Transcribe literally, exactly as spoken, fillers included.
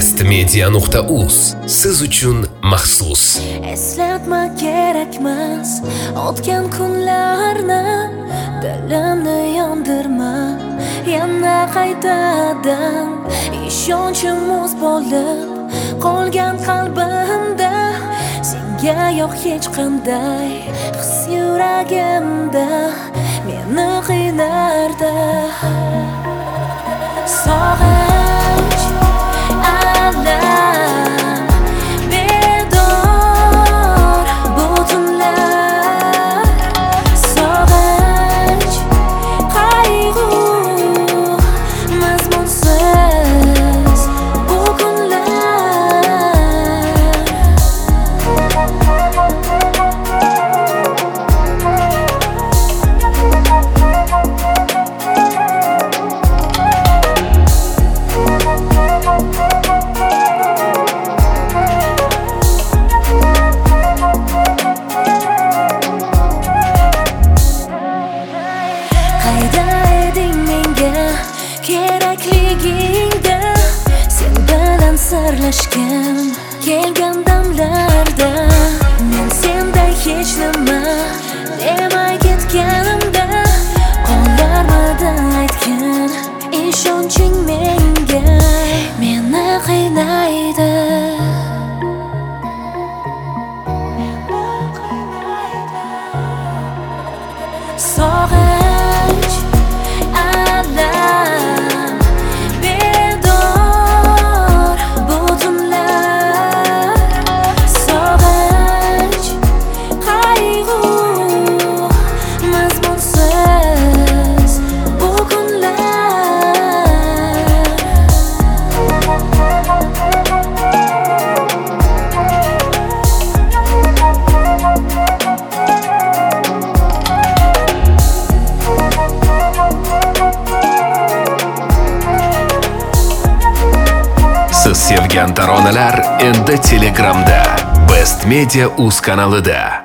best media nuqta uz siz uchun maxsus. Eslatma kerakmas o'tgan kunlarni, dilimni yondirma yana qaytadan. Ishonchim muz bo'lib qolgan qalbimda, senga yo'q hech qanday his yuragimda, meni qiynardi sog'inch, alam, bedor butunlar, sog'inch, qayg'u, mazmunsiz bu kunlar. Qayda eding menga kerakligingda, sen bilan sirlashgan kelgan damlarda, men senday hech nima demay ketganimda, qolarmidi aytgan ishonching menga, meni qiynaydi. Sog'inch, alam, bedor butunlar, sog'inch, qayg'u, mazmunsiz bu kunlar. Siz sevgan taronalar endi Telegramda Best Media uz kanalida.